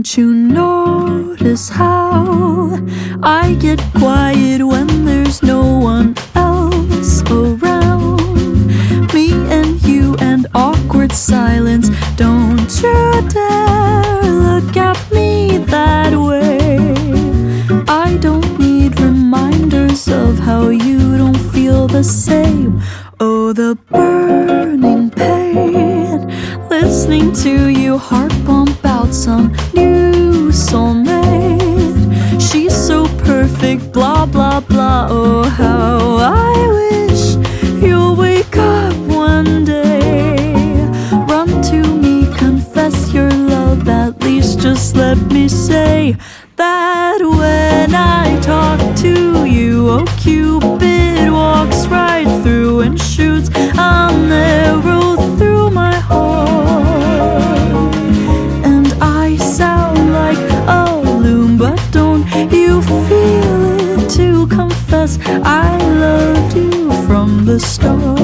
Don't you notice how I get quiet when there's no one else around? Me and you and awkward silence. Don't you dare look at me that way. I don't need reminders of how you don't feel the same. Oh, the burning pain, listening to you heart pump out some new soulmate. She's so perfect, blah, blah, blah. Oh, how I wish you'll wake up one day. Run to me, confess your love, at least just let me say that when I talk to you, oh, Cupid walks right through and shoots an arrow through my heart. And I sound like a loon, but don't you feel it to confess I loved you from the start?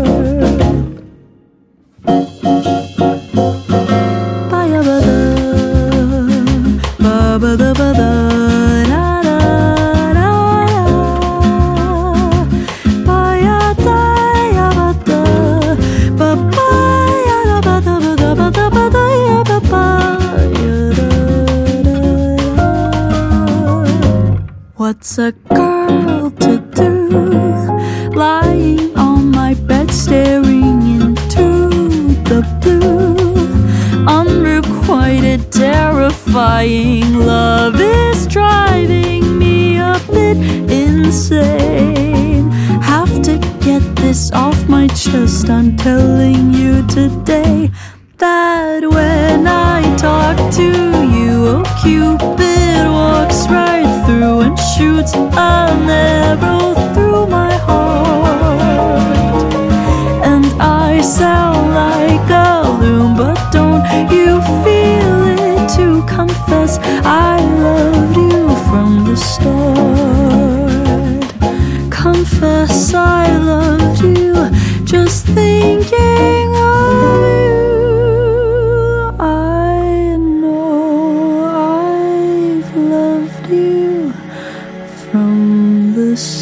What's a girl to do, lying on my bed staring into the blue? Unrequited, terrifying love is driving me a bit insane. Have to get this off my chest, I'm telling you today that when I talk to you, oh, Cupid walks right through and shoots an arrow through my heart. And I sound like a loon, but don't you feel it to confess I loved you from the start? Confess I loved you, just thinking of you. I know I've loved you from the start.